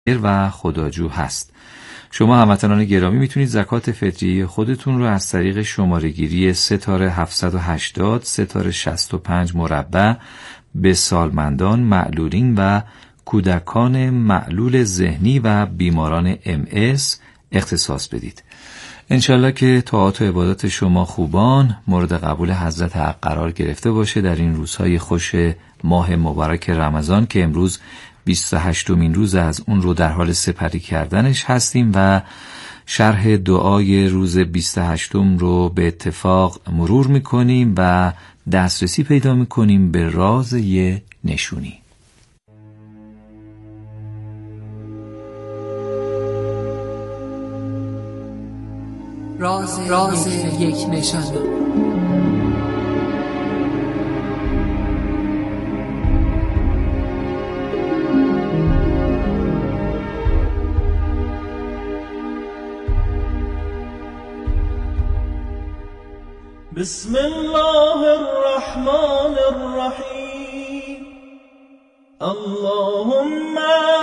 و خداجو هست. شما هموطنان گرامی میتونید زکات فطریه خودتون رو از طریق شماره‌گیری ستاره 780 ستاره 65 مربع به سالمندان، معلولین و کودکان معلول ذهنی و بیماران MS اختصاص بدید. انشالله که طاعات و عبادات شما خوبان مورد قبول حضرت حق قرار گرفته باشه در این روزهای خوش ماه مبارک رمضان که امروز 28مین روز از اون رو در حال سپری کردنش هستیم و شرح دعای روز 28م رو به اتفاق مرور میکنیم و دسترسی پیدا میکنیم به راز یه نشونی. راز یک نشانی. بسم الله الرحمن الرحیم اللهم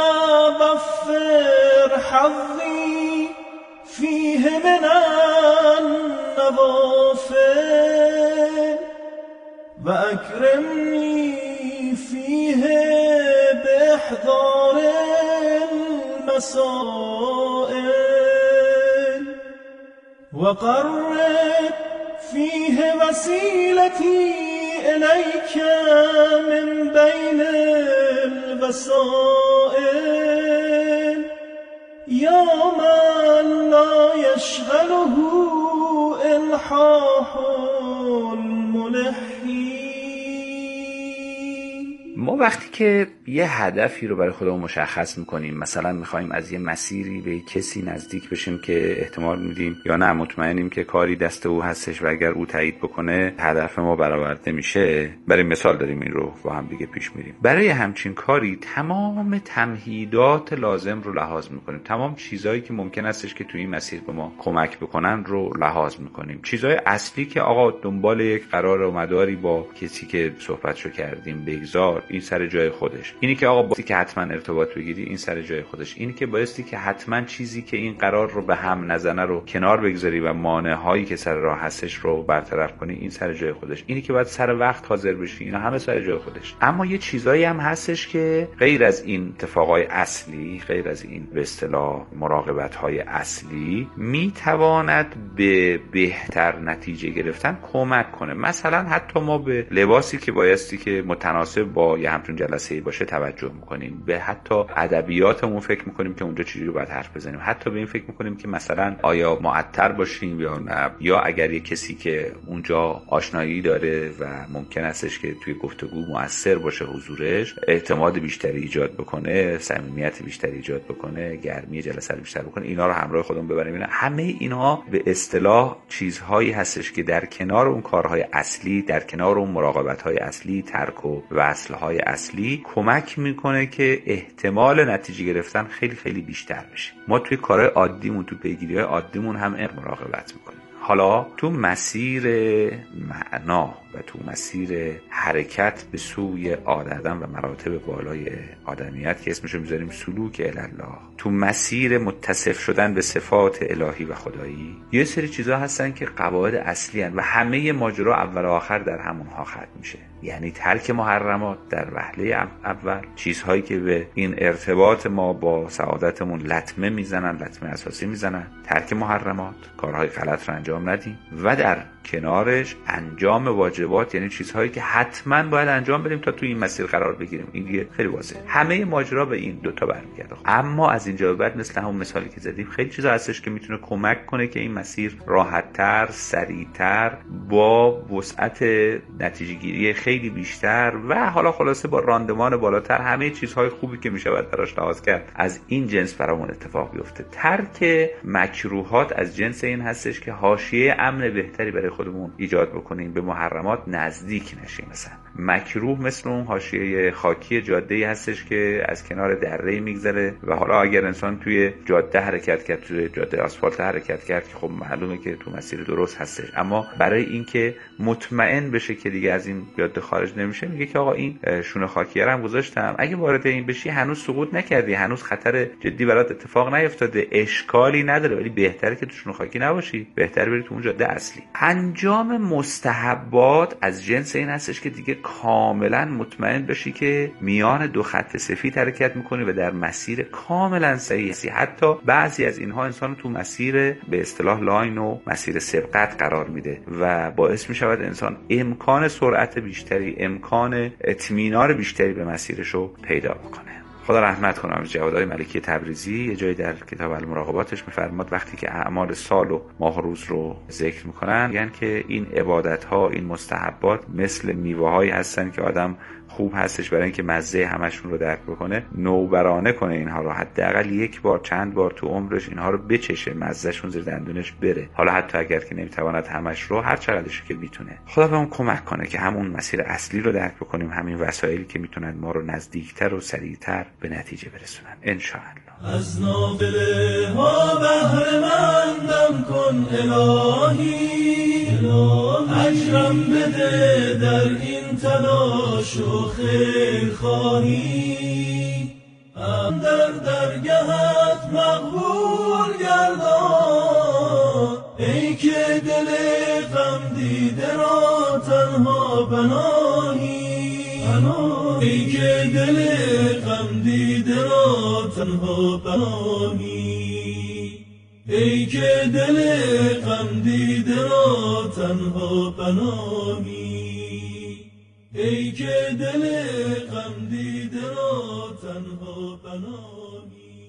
وفر حظی فیه من النوافل و اکرمنی فیه باحضار المسائل و قرب فیه وسیلتی الیک من بین الوسائل یا من لا یشغله الحاح الملحین. ما وقتی که یه هدفی رو برای خودمون مشخص میکنیم، مثلا میخوایم از یه مسیری به کسی نزدیک بشیم که احتمال میدیم یا نه مطمئنیم که کاری دست او هستش و اگر او تایید بکنه هدف ما برآورده میشه، برای مثال داریم این رو با هم دیگه پیش میریم. برای همچین کاری تمام تمهیدات لازم رو لحاظ میکنیم، تمام چیزایی که ممکن استش که توی این مسیر به ما کمک بکنن رو لحاظ میکنیم. چیزای اصلی که آقا دنبال یک قرار و مداری با کسی که صحبتشو کردیم بگذار، این سر جای خودش. اینی که آقا بایستی که حتما ارتباط بگیری، این سر جای خودش. اینی که بایستی که حتما چیزی که این قرار رو به هم نزنه رو کنار بگذاری و مانع‌هایی که سر راه هستش رو برطرف کنی، این سر جای خودش. اینی که باید سر وقت حاضر بشی، اینا همه سر جای خودش. اما یه چیزایی هم هستش که غیر از این اتفاقای اصلی، غیر از این به اصطلاح مراقبت‌های اصلی، میتواند به بهتر نتیجه گرفتن کمک کنه. مثلا حتی ما به لباسی که بایستی که متناسب با یه همچون جلسه‌ای باشه توجه میکنیم، به حتی ادبیاتمون فکر میکنیم که اونجا چجوری باید حرف بزنیم، حتی به این فکر میکنیم که مثلا آیا معطر باشیم یا نه، یا اگر یه کسی که اونجا آشنایی داره و ممکن استش که توی گفتگو مؤثر باشه حضورش، اعتماد بیشتری ایجاد بکنه، صمیمیت بیشتری ایجاد بکنه، گرمی جلسه رو بیشتر بکنه، اینا رو همراه خودمون ببریم. اینا همه اینها به اصطلاح چیزهایی هستش که در کنار اون کارهای اصلی، در کنار اون مراقبت‌های اصلی، ترک و وصل‌های اصلی کمک میکنه که احتمال نتیجه گرفتن خیلی خیلی بیشتر بشه. ما توی کارهای عادیمون، تو پیگیری‌های عادیمون هم مراقبت میکنیم. حالا تو مسیر معنا و تو مسیر حرکت به سوی آدم و مراتب بالای آدمیت که اسمشو میذاریم سلوک الالله، تو مسیر متصف شدن به صفات الهی و خدایی، یه سری چیزا هستن که قواعد اصلی هستن و همه ماجرا اول و آخر در همونها ختم میشه. یعنی ترک محرمات در وهله اول، چیزهایی که به این ارتباط ما با سعادتمون لطمه میزنن، لطمه اساسی میزنن، ترک محرمات، کارهای غلط رو انجام ندیم و در کنارش انجام واجبات، یعنی چیزهایی که حتما باید انجام بدیم تا تو این مسیر قرار بگیریم. این دیگه خیلی واضحه. همه ماجرا به این دوتا برمیگرده. اما از اینجا به بعد مثل همون مثالی که زدیم خیلی چیزا هستش که میتونه کمک کنه که این مسیر راحت‌تر، سریع‌تر، با وسعت نتیجه گیری خیلی بیشتر و حالا خلاصه با راندمان بالاتر، همه چیزهای خوبی که میشه باید براش لحاظ کرد از این جنس برامون اتفاق بیفته. ترک مکروهات از جنس این هستش که حاشیه امن بهتری برای خودمون ایجاد بکنیم، به محرمات نزدیک نشیم. مثلا مکروه مثل اون حاشیه خاکی جاده‌ای هستش که از کنار دره میگذره و حالا اگر انسان توی جاده حرکت کرد، توی جاده آسفالت حرکت کرد که خب معلومه که تو مسیر درست هستش، اما برای اینکه مطمئن بشه که دیگه از این جاده وقتی خارج نمیشه میگه که آقا این شونه خاکیه رو هم گذاشتم، اگه وارد این بشی هنوز سقوط نکردی، هنوز خطر جدی برات اتفاق نیفتاده، اشکالی نداره، ولی بهتره که تو شونه خاکی نباشی، بهتره بری تو اون جاده اصلی. انجام مستحبات از جنس این هستش که دیگه کاملا مطمئن بشی که میان دو خط سفید حرکت میکنی و در مسیر کاملا صحیح هستی. حتی بعضی از اینها انسان تو مسیر به اصطلاح لاین و مسیر سبقت قرار میده و باعث میشود انسان امکان سرعت بیشتری، امکان اطمینان بیشتری به مسیرش رو پیدا بکنه. خدا رحمت کنه از جوادهای ملکی تبریزی یه جایی در کتاب المراقباتش میفرماد وقتی که اعمال سال و ماه و روز رو ذکر میکنن میگن که این عبادت ها، این مستحبات مثل میوه هایی هستن که آدم خوب هستش برای اینکه مزه همشون رو درک بکنه، نوبرانه کنه اینها رو، حداقل یک بار چند بار تو عمرش اینها رو بچشه، مزهشون زیر دندونش بره، حالا حتی اگر که نمیتواند همش رو، هر چقدرش که میتونه. خدا بهمون کمک کنه که همون مسیر اصلی رو درک بکنیم، همین وسایلی که میتونن ما رو نزدیکتر و سریعتر به نتیجه برسونن ان شاء الله. از نافله ها بهره مندم کن الهی، اجرم بده در این تلاش و خیر خواهی، در درگهت مقبول گردان، ای که دل غم دیده را تنها پناهی، ای که دل غم دیده را تنها پناهی، ای که دل غم دیده را تنها پناهی، ای که دل غم دیده را تنها پناهی.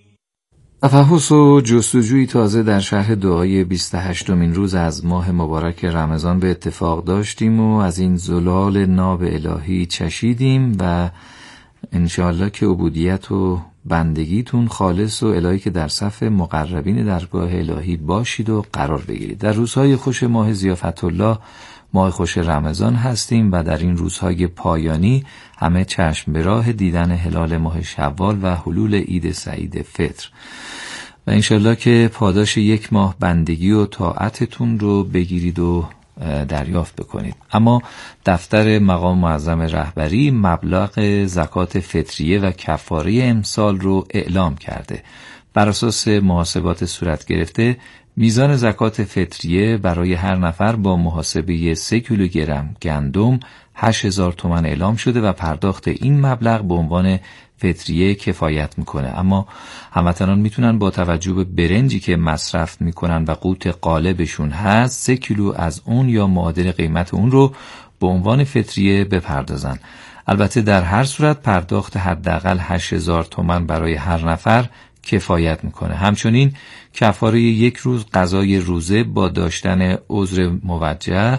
تفحص و جستجوی تازه در شرح دعای 28مین روز از ماه مبارک رمضان به اتفاق داشتیم و از این زلال ناب الهی چشیدیم و انشاءالله که عبودیت و بندگیتون خالص و الهی که در صف مقربین درگاه الهی باشید و قرار بگیرید. در روزهای خوش ماه ضیافت الله، ماه خوش رمضان هستیم و در این روزهای پایانی همه چشم به راه دیدن هلال ماه شوال و حلول عید سعید فطر و انشالله که پاداش یک ماه بندگی و طاعتتون رو بگیرید و دریافت بکنید. اما دفتر مقام معظم رهبری مبلغ زکات فطریه و کفاره امسال رو اعلام کرده. بر اساس محاسبات صورت گرفته میزان زکات فطریه برای هر نفر با محاسبه 3 کیلوگرم گندم 8000 تومان اعلام شده و پرداخت این مبلغ به عنوان فطریه کفایت میکنه. اما هموطنان میتونن با توجه به برنجی که مصرف میکنن و قوت غالبشون هست 3 کیلو از اون یا معادل قیمت اون رو به عنوان فطریه بپردازن. البته در هر صورت پرداخت حداقل 8000 تومان برای هر نفر کفایت میکنه. همچنین کفاره یک روز غذای روزه با داشتن عذر موجه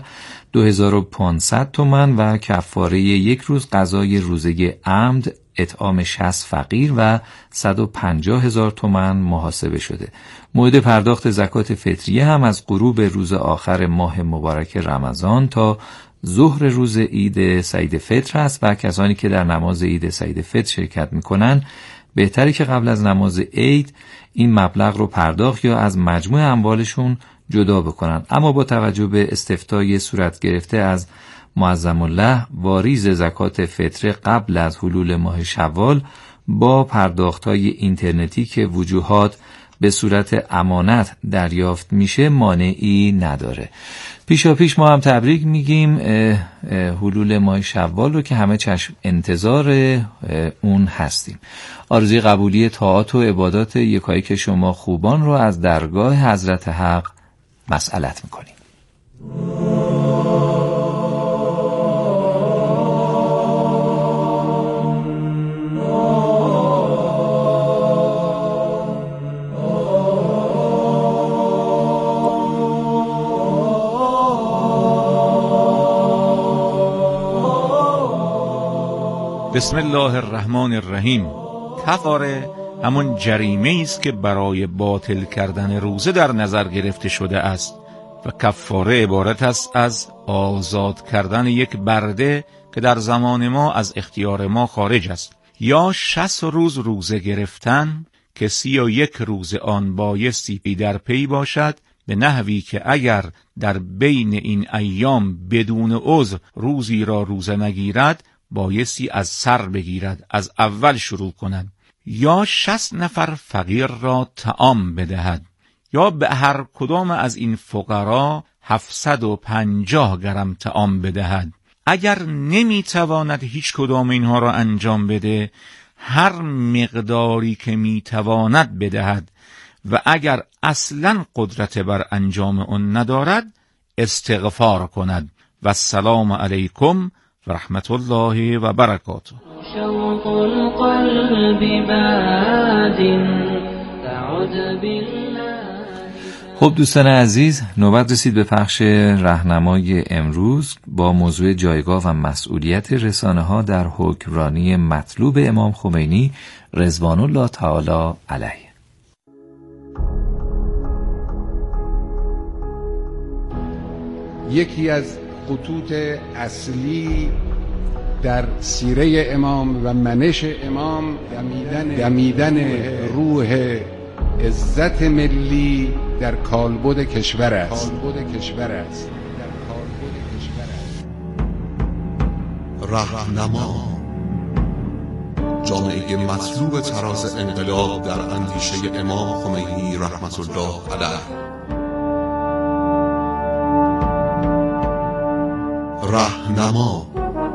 2500 تومان و کفاره یک روز غذای روزه عمد اطعام 60 فقیر و 150,000 تومان محاسبه شده. موعد پرداخت زکات فطریه هم از غروب روز آخر ماه مبارک رمضان تا ظهر روز عید سعید فطر است و کسانی که در نماز عید سعید فطر شرکت میکنن بهتره که قبل از نماز عید این مبلغ رو پرداخت یا از مجموع اموالشون جدا بکنن. اما با توجه به استفتای صورت گرفته از معظم الله واریز زکات فطر قبل از حلول ماه شوال با پرداخت‌های اینترنتی که وجوهات به صورت امانت دریافت میشه مانعی نداره. پیشاپیش ما هم تبریک میگیم حلول ماه شوال رو که همه چشم انتظار اون هستیم. آرزوی قبولی طاعات و عبادات یکایک شما خوبان رو از درگاه حضرت حق مسئلت میکنیم. بسم الله الرحمن الرحیم. کفاره همون جریمه است که برای باطل کردن روزه در نظر گرفته شده است و کفاره عبارت است از آزاد کردن یک برده که در زمان ما از اختیار ما خارج است، یا 60 روز روزه گرفتن که 31 روز آن بایستی پی در پی باشد به نحوی که اگر در بین این ایام بدون عذر روزی را روزه نگیرد بایستی از سر بگیرد، از اول شروع کند، یا 60 نفر فقیر را طعام بدهد، یا به هر کدام از این فقرا 750 گرم طعام بدهد. اگر نمیتواند هیچ کدام اینها را انجام بده، هر مقداری که میتواند بدهد و اگر اصلا قدرت بر انجام آن ندارد استغفار کند. و السلام علیکم و رحمت الله و برکاته. شوق القلب باد تعد بالله. خب دوستان عزیز، نوبت رسید به پخش راهنمای امروز با موضوع جایگاه و مسئولیت رسانه‌ها در حکمرانی مطلوب امام خمینی رضوان الله تعالی علیه. یکی از خطوط اصلی در سیره امام و منش امام دمیدن روح عزت ملی در کالبد کشور است. راهنما، جامعه مطلوب تراز انقلاب در اندیشه امام خمینی رحمت الله علیه. راهنما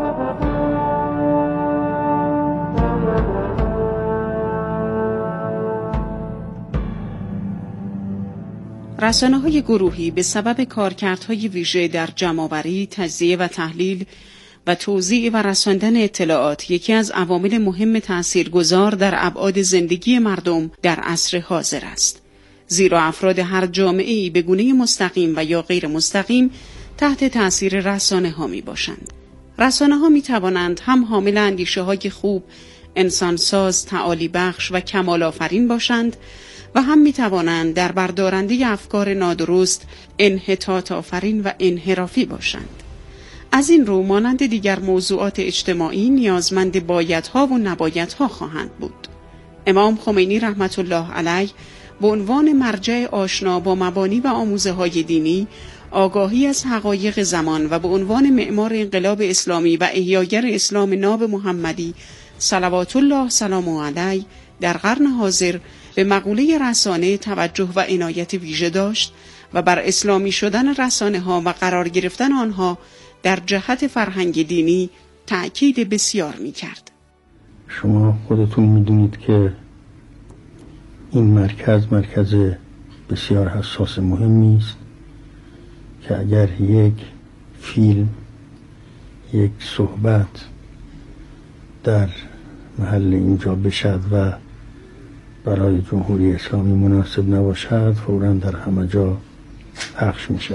رسانه‌های گروهی به سبب کارکردهای ویژه در جمع‌آوری، تجزیه و تحلیل و توزیع و رساندن اطلاعات یکی از عوامل مهم تأثیرگذار در ابعاد زندگی مردم در عصر حاضر است. زیرا افراد هر جامعه‌ای به گونه مستقیم و یا غیر مستقیم تحت تأثیر رسانه‌ها میباشند. رسانه‌ها میتوانند هم حامل اندیشه‌های خوب، انسانساز، تعالی بخش و کمال آفرین باشند و هم میتوانند در بردارنده افکار نادرست، انحطاط آفرین و انحرافی باشند. از این رو مانند دیگر موضوعات اجتماعی نیازمند بایدها و نبایدها خواهند بود. امام خمینی رحمت الله علیه به عنوان مرجع آشنا با مبانی و آموزه‌های دینی، آگاهی از حقایق زمان و به عنوان معمار انقلاب اسلامی و احیاگر اسلام ناب محمدی صلوات الله سلامه علیه در قرن حاضر به مقوله رسانه توجه و عنایت ویژه داشت و بر اسلامی شدن رسانه‌ها و قرار گرفتن آنها در جهت فرهنگ دینی تأکید بسیار می‌کرد. شما خودتون می‌دونید که این مرکز بسیار حساس مهمی است که اگر یک فیلم، یک صحبت در محل اینجا بشد و برای جمهوری اسلامی مناسب نباشد فوراً در همه جا پخش میشد.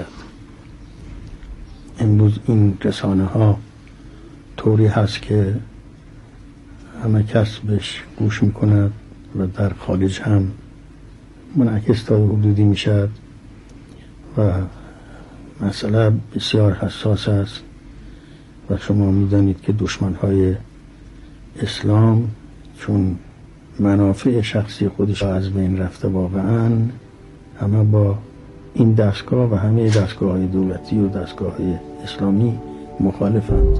امروز این رسانه ها طوری هست که همه کس بهش گوش میکند و در خارج هم منعکس تا حدودی میشد و مسئله بسیار حساس است و شما میدانید که دشمنهای اسلام چون منافع شخصی خودش از بین رفته واقعا همه با این دستگاه و همه دستگاه‌های دولتی و دستگاه‌های اسلامی مخالفند.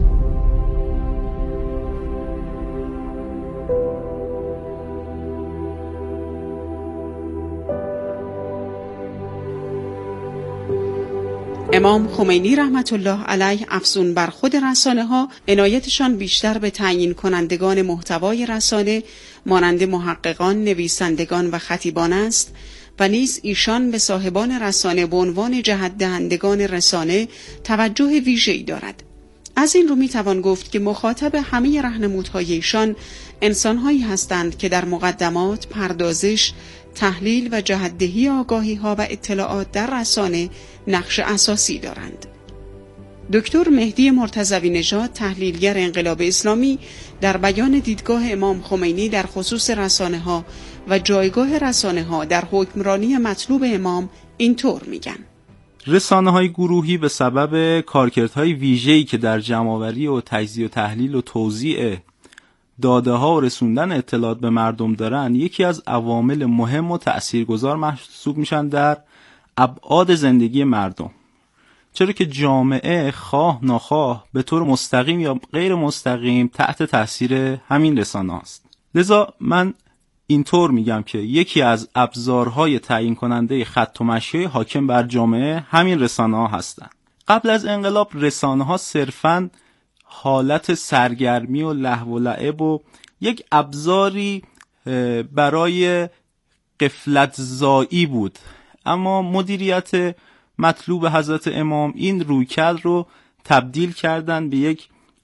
امام خمینی رحمت الله علیه افزون بر خود رسانه‌ها عنایتشان بیشتر به تعیین کنندگان محتوای رسانه مانند محققان، نویسندگان و خطیبان است و نیز ایشان به صاحبان رسانه به عنوان جهت دهندگان رسانه توجه ویژه‌ای دارد. از این رو میتوان گفت که مخاطب همه راهنمودهای ایشان انسان‌هایی هستند که در مقدمات، پردازش، تحلیل و جهت‌دهی آگاهی‌ها و اطلاعات در رسانه نقش اساسی دارند. دکتر مهدی مرتضوی نژاد، تحلیلگر انقلاب اسلامی، در بیان دیدگاه امام خمینی در خصوص رسانه‌ها و جایگاه رسانه‌ها در حکمرانی مطلوب امام اینطور میگن: رسانه‌های گروهی به سبب کارکردهای ویژه‌ای که در جمع‌آوری و تجزیه و تحلیل و توزیع داده‌ها و رسوندن اطلاعات به مردم دارن، یکی از عوامل مهم و تأثیرگذار محسوب میشن در ابعاد زندگی مردم، چرا که جامعه خواه ناخواه به طور مستقیم یا غیر مستقیم تحت تاثیر همین رسانه است. لذا من اینطور میگم که یکی از ابزارهای تعیین کننده خط و مشی حاکم بر جامعه همین رسانه ها هستند. قبل از انقلاب رسانه ها صرفاً حالت سرگرمی و لهو و لعب و یک ابزاری برای غفلت زایی بود، اما مدیریت مطلوب حضرت امام این رویکرد رو تبدیل کردن به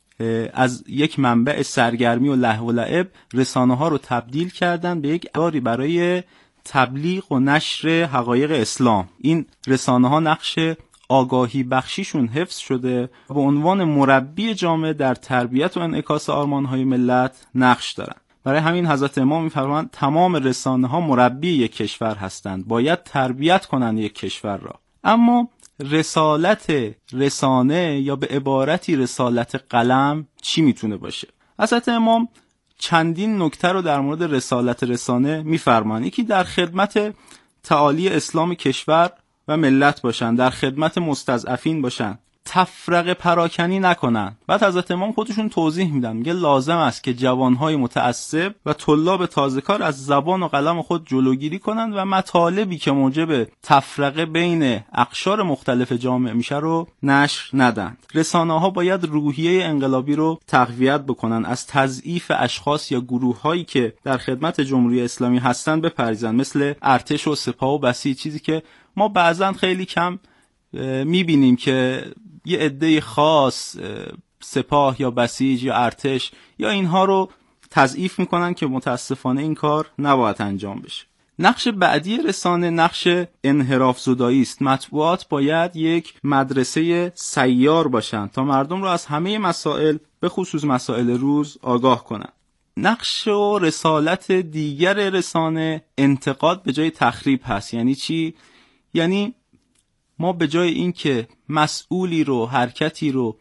از یک منبع سرگرمی و لهو و لعب رسانه ها رو تبدیل کردن به یک ابزاری برای تبلیغ و نشر حقایق اسلام. این رسانه ها نقش آگاهی بخشیشون حفظ شده و به عنوان مربی جامعه در تربیت و انعکاس آرمان‌های ملت نقش دارن. برای همین حضرت امام می‌فرمایند تمام رسانه ها مربی یک کشور هستند، باید تربیت کنند یک کشور را. اما رسالت رسانه یا به عبارتی رسالت قلم چی میتونه باشه؟ حضرت امام چندین نکته رو در مورد رسالت رسانه می‌فرمایند. یکی در خدمت تعالی اسلام کشور و ملت باشن، در خدمت مستضعفین باشن، تفرقه پراکنی نکنن. بعد حضرت امام خودشون توضیح میدن، میگه لازم است که جوانهای متعصب و طلاب تازه‌کار از زبان و قلم خود جلوگیری کنند و مطالبی که موجب تفرقه بین اقشار مختلف جامعه میشه رو نشر ندن. رسانه‌ها باید روحیه انقلابی رو تقویت بکنن، از تضعیف اشخاص یا گروه‌هایی که در خدمت جمهوری اسلامی هستن بپرهیزن، مثل ارتش و سپاه و بسیج، چیزی که ما بعضن خیلی کم میبینیم که یه عده خاص سپاه یا بسیج یا ارتش یا اینها رو تضعیف میکنن که متاسفانه این کار نباید انجام بشه. نقش بعدی رسانه نقش انحراف زدایی است. مطبوعات باید یک مدرسه سیار باشن تا مردم رو از همه مسائل به خصوص مسائل روز آگاه کنن. نقش و رسالت دیگر رسانه انتقاد به جای تخریب هست. یعنی چی؟ یعنی ما به جای این که مسئولی رو، حرکتی رو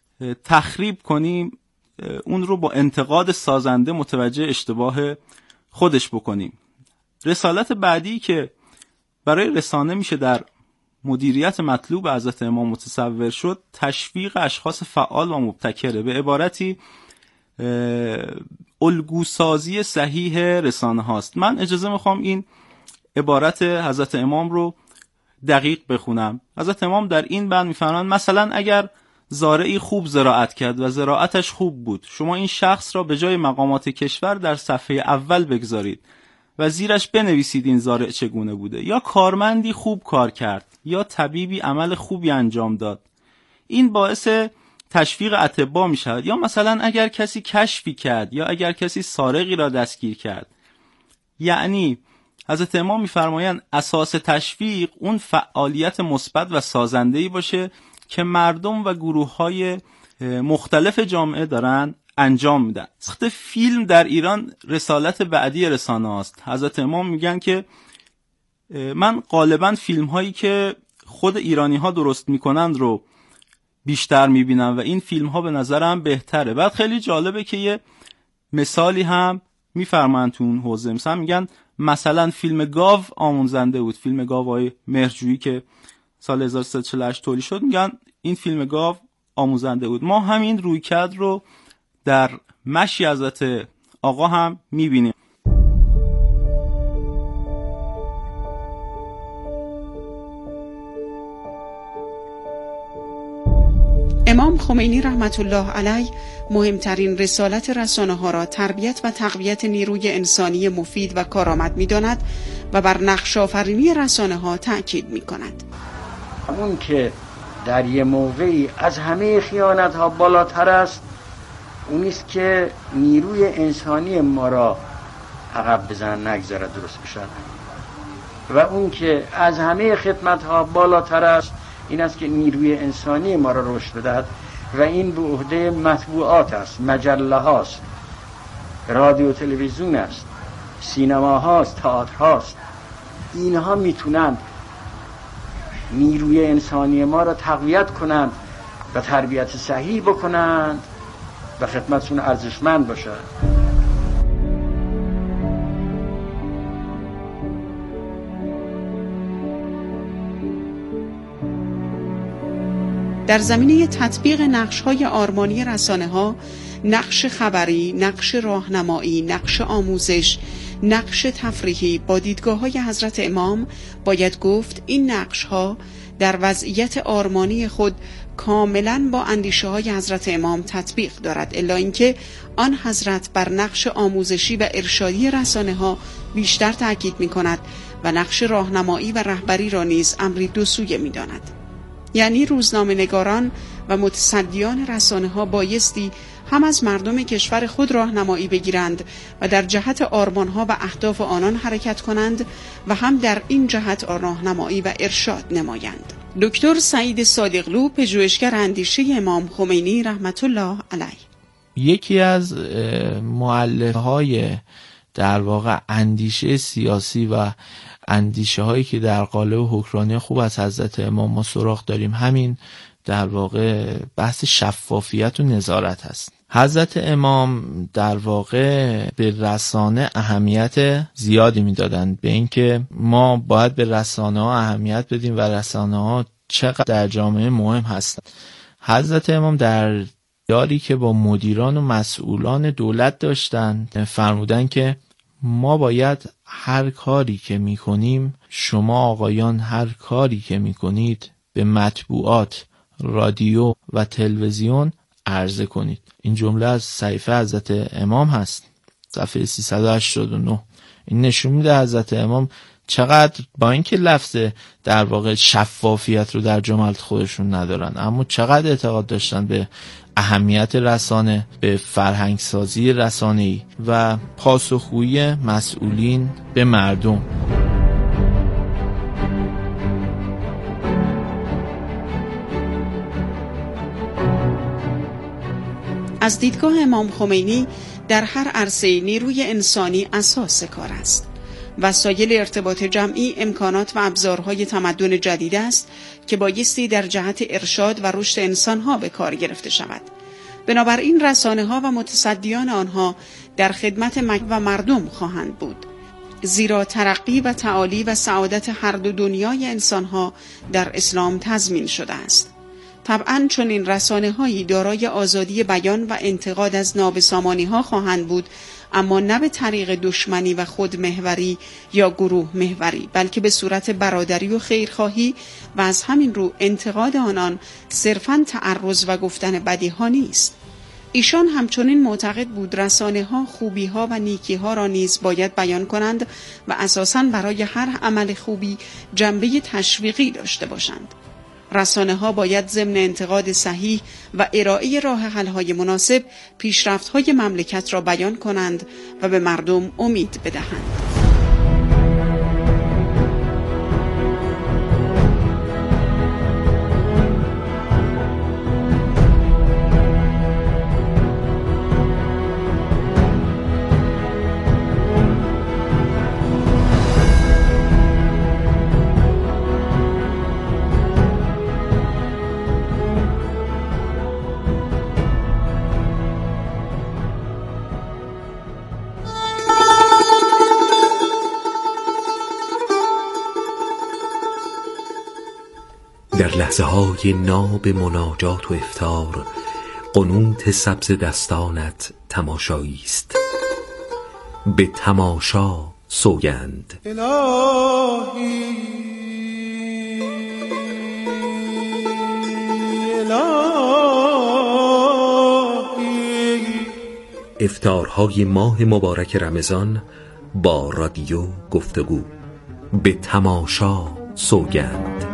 تخریب کنیم، اون رو با انتقاد سازنده متوجه اشتباه خودش بکنیم. رسالت بعدی که برای رسانه میشه در مدیریت مطلوب حضرت امام متصور شد، تشویق اشخاص فعال و مبتکره. به عبارتی الگوسازی صحیح رسانه هاست. من اجازه میخوام این عبارت حضرت امام رو دقیق بخونم. حضرت امام در این بند میفرمایند مثلا اگر زارعی خوب زراعت کرد و زراعتش خوب بود، شما این شخص را به جای مقامات کشور در صفحه اول بگذارید و زیرش بنویسید این زارع چگونه بوده. یا کارمندی خوب کار کرد، یا طبیبی عمل خوبی انجام داد، این باعث تشویق اتباع می شود. یا مثلا اگر کسی کشفی کرد، یا اگر کسی سارقی را دستگیر کرد. یعنی حضرت امام می‌فرمایند اساس تشویق اون فعالیت مثبت و سازنده‌ای باشه که مردم و گروه‌های مختلف جامعه دارن انجام میدن. ساخت فیلم در ایران رسالت بعدی رسانه است. حضرت امام میگن که من غالباً فیلم‌هایی که خود ایرانی‌ها درست میکنند رو بیشتر میبینم و این فیلم‌ها به نظرم بهتره. بعد خیلی جالبه که یه مثالی هم میفرمایند تو اون حوزه. مثلا فیلم گاو آموزنده بود، فیلم گاوهای مهرجویی که سال 1348 تولید شد، میگن این فیلم گاو آموزنده بود. ما همین رویکرد رو در مشی حضرت آقا هم میبینیم. امام خمینی رحمت الله علیه مهمترین رسالت رسانه‌ها را تربیت و تقویت نیروی انسانی مفید و کارآمد می‌داند و بر نقش آفرینی رسانه‌ها تأکید می‌کند. اون که در یه موقعی از همه خیانت‌ها بالاتر است، اون است که نیروی انسانی ما را عقب بزنن، نگذاره درست بشن. و اون که از همه خدمت‌ها بالاتر است، این است که نیروی انسانی ما را رشد بدهد و این به عهده مطبوعات است، مجله هاست، رادیو تلویزیون است، سینما هاست، تئاتر هاست. اینها میتونند نیروی انسانی ما را تقویت کنند و تربیت صحیح بکنند و خدمتشون ارزشمند باشد. در زمینه تطبیق نقش‌های آرمانی رسانه‌ها، نقش خبری، نقش راهنمایی، نقش آموزش، نقش تفریحی با دیدگاه‌های حضرت امام باید گفت این نقش‌ها در وضعیت آرمانی خود کاملاً با اندیشه‌های حضرت امام تطبیق دارد، الا اینکه آن حضرت بر نقش آموزشی و ارشادی رسانه‌ها بیشتر تاکید می‌کند و نقش راهنمایی و رهبری را نیز امری دو سویه می‌داند. یعنی روزنامه‌نگاران و متصدیان رسانه‌ها بایستی هم از مردم کشور خود راهنمایی بگیرند و در جهت آرمان‌ها و اهداف آنان حرکت کنند و هم در این جهت راهنمایی و ارشاد نمایند. دکتر سعید صادقلو، پژوهشگر اندیشه امام خمینی رحمت الله علیه، یکی از مؤلفه‌های در واقع اندیشه سیاسی و اندیشه هایی که در قالب حکمرانی خوب از حضرت امام ما سراغ داریم همین در واقع بحث شفافیت و نظارت هست. حضرت امام در واقع به رسانه اهمیت زیادی میدادند، به اینکه ما باید به رسانه ها اهمیت بدیم و رسانه ها چقدر در جامعه مهم هستند. حضرت امام در دیداری که با مدیران و مسئولان دولت داشتند فرمودند که ما باید هر کاری که میکنیم، شما آقایان هر کاری که میکنید به مطبوعات، رادیو و تلویزیون عرضه کنید. این جمله از صحیفه حضرت امام هست، صفحه 389. این نشون میده حضرت امام چقدر با اینکه لفظ در واقع شفافیت رو در جملات خودشون ندارن، اما چقدر اعتقاد داشتن به اهمیت رسانه، به فرهنگسازی رسانه‌ای و پاسخگویی مسئولین به مردم. از دیدگاه امام خمینی در هر عرصه نیروی انسانی اساس کار است. وسایل ارتباط جمعی امکانات و ابزارهای تمدن جدید است که بایستی در جهت ارشاد و رشد انسانها به کار گرفته شود. بنابراین رسانه‌ها و متصدیان آنها در خدمت و مردم خواهند بود، زیرا ترقی و تعالی و سعادت هر دو دنیای انسانها در اسلام تضمین شده است. طبعاً چون این رسانه‌هایی دارای آزادی بیان و انتقاد از نابسامانی‌ها خواهند بود، اما نه به طریق دشمنی و خودمحوری یا گروه محوری، بلکه به صورت برادری و خیرخواهی و از همین رو انتقاد آنان صرفاً تعرض و گفتن بدیها نیست. ایشان همچنین معتقد بود رسانه‌ها خوبی‌ها و نیکی‌ها را نیز باید بیان کنند و اساساً برای هر عمل خوبی جنبه تشویقی داشته باشند. رسانه‌ها باید ضمن انتقاد صحیح و ارائه راه حل‌های مناسب پیشرفت‌های مملکت را بیان کنند و به مردم امید بدهند. در لحظه های ناب مناجات و افطار قنوت سبز دستانت تماشایی است. به تماشا سوگند. الهی افطارهای ماه مبارک رمضان با رادیو گفتگو. به تماشا سوگند.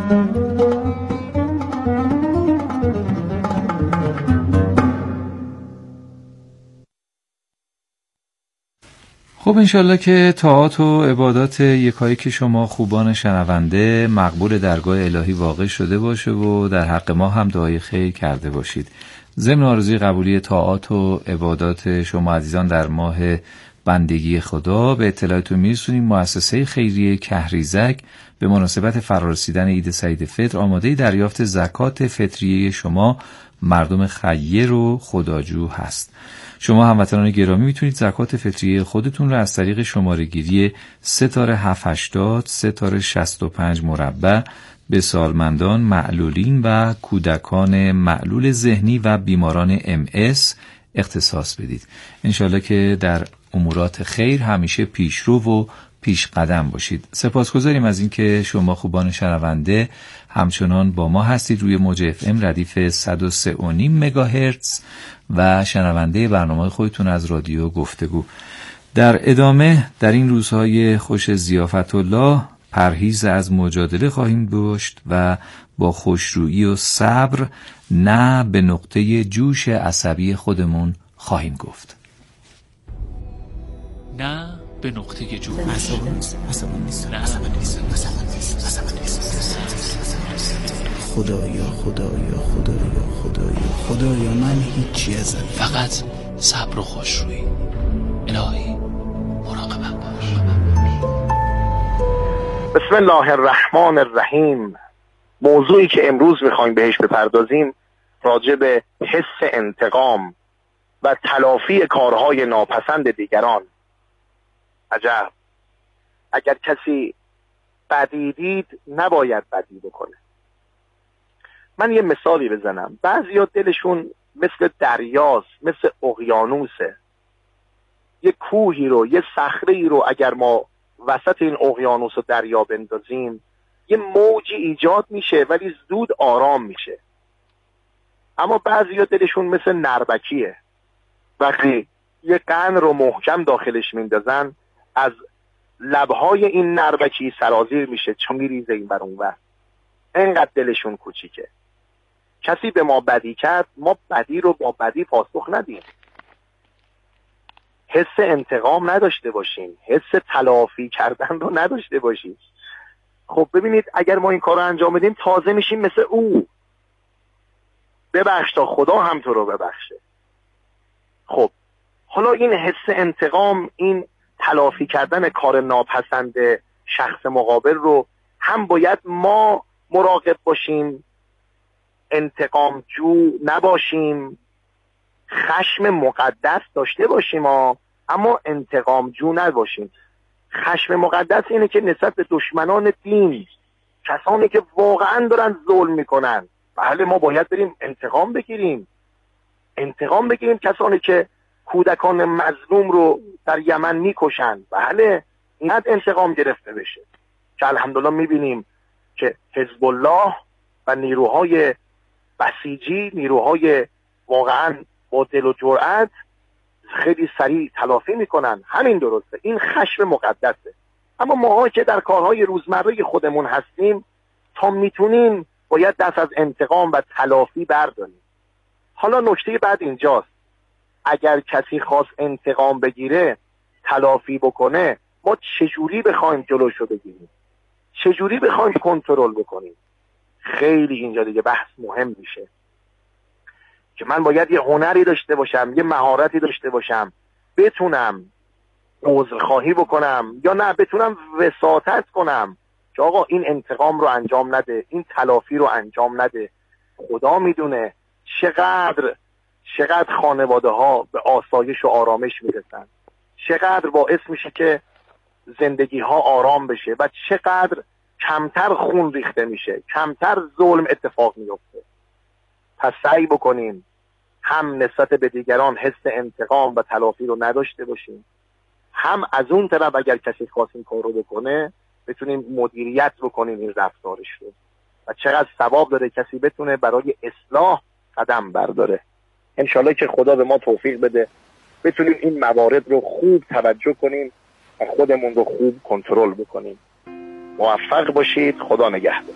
خب انشالله که طاعات و عبادات یکایی که شما خوبان شنونده مقبول درگاه الهی واقع شده باشه و در حق ما هم دعای خیر کرده باشید. ضمن آرزوی قبولی طاعات و عبادات شما عزیزان در ماه بندگی خدا به اطلاعتون میرسونیم مؤسسه خیریه کهریزک به مناسبت فرارسیدن عید سعید فطر آماده دریافت زکات فطریه شما مردم خیر و خداجو هست. شما هموطنان گرامی میتونید زکات فطریه خودتون رو از طریق شماره گیری 3 780 3 65 مربع به سالمندان، معلولین و کودکان معلول ذهنی و بیماران MS اختصاص بدید. انشالله که در امورات خیر همیشه پیشرو و پیش قدم باشید. سپاسگزاریم از اینکه شما خوبان شنونده همچنان با ما هستید روی موج FM ردیف 103.5 مگاهرتز و شنونده برنامه خودتون از رادیو گفتگو. در ادامه در این روزهای خوش ضیافت الله پرهیز از مجادله خواهیم داشت و با خوشرویی و صبر نه به نقطه جوش عصبی خودمون خواهیم گفت. نه به نقطه جوش. خدایا من هیچی ازم، فقط صبر و خوشرویی. الهی مراقبم باش. بسم الله الرحمن الرحیم. موضوعی که امروز میخوایم بهش بپردازیم راجع به حس انتقام و تلافی کارهای ناپسند دیگران. عجب، اگر کسی بدی دید نباید بدی بکنه. من یه مثالی بزنم. بعضیا دلشون مثل دریاست، مثل اقیانوسه. یه کوهی رو، یه صخره‌ای رو اگر ما وسط این اقیانوس و دریا بندازیم یه موجی ایجاد میشه ولی زود آرام میشه. اما بعضیا دلشون مثل نربکیه. وقتی یه قند رو محکم داخلش میندازن از لبهای این نربکی سرازیر میشه، چون میریزه این بر اون ور. انقدر دلشون کوچیکه. کسی به ما بدی کرد، ما بدی رو با بدی پاسخ ندیم. حس انتقام نداشته باشیم، حس تلافی کردن رو نداشته باشیم. خب ببینید اگر ما این کار رو انجام بدیم تازه میشیم مثل او. ببخش تا خدا هم تو رو ببخشه. خب حالا این حس انتقام، این تلافی کردن کار ناپسند شخص مقابل رو هم باید ما مراقب باشیم، انتقام جو نباشیم، خشم مقدس داشته باشیم اما انتقام جو نباشیم. خشم مقدس اینه که نسبت به دشمنان دین، کسانی که واقعا دارن ظلم میکنن، بله ما باید بریم انتقام بگیریم. کسانی که کودکان مظلوم رو در یمن میکشن، بله اینقدر انتقام گرفته بشه. که الحمدلله میبینیم که حزب الله و نیروهای بسیجی، نیروهای واقعا با دل و جرأت خیلی سریع تلافی میکنن. همین درسته، این خشم مقدسه. اما ما که در کارهای روزمره خودمون هستیم تا میتونیم باید دست از انتقام و تلافی برداریم. حالا نکته بعد اینجاست، اگر کسی خواست انتقام بگیره، تلافی بکنه، ما چجوری بخوایم جلوشو بگیریم؟ چجوری بخوایم کنترل بکنیم؟ خیلی اینجا دیگه بحث مهم میشه که من باید یه هنری داشته باشم، یه مهارتی داشته باشم، بتونم عذرخواهی بکنم یا نه بتونم وساطت کنم که آقا این انتقام رو انجام نده، این تلافی رو انجام نده. خدا میدونه چقدر خانواده ها به آسایش و آرامش میرسن، چقدر باعث میشه که زندگی ها آرام بشه و چقدر کمتر خون ریخته میشه، کمتر ظلم اتفاق میفته. پس سعی بکنیم هم نسبت به دیگران حس انتقام و تلافی رو نداشته باشیم، هم از اون طرف اگر کسی خواست این کار رو بکنه بتونیم مدیریت بکنیم این رفتارش رو. و چقدر ثواب داره کسی بتونه برای اصلاح قدم برداره. انشالله که خدا به ما توفیق بده بتونیم این موارد رو خوب توجه کنیم و خودمون رو خوب کنترل بکنیم. موفق باشید. خدا نگهدار.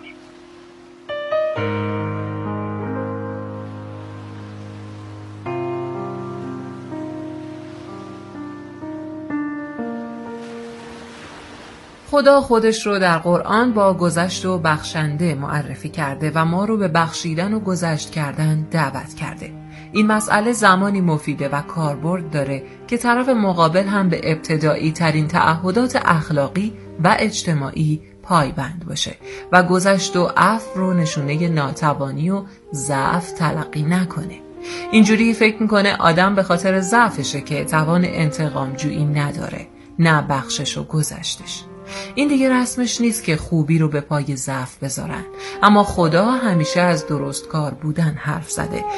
خدا خودش رو در قرآن با گذشت و بخشنده معرفی کرده و ما رو به بخشیدن و گذشت کردن دعوت کرده. این مسئله زمانی مفیده و کاربرد داره که طرف مقابل هم به ابتدایی ترین تعهدات اخلاقی و اجتماعی پایبند باشه و گذشت و عفو رو نشونه ناتوانی و ضعف تلقی نکنه. اینجوری فکر میکنه آدم به خاطر ضعفشه که توان انتقام جویی نداره، نه بخشش و گذشتش. این دیگه رسمش نیست که خوبی رو به پای ضعف بذارن، اما خدا همیشه از درست کار بودن حرف زده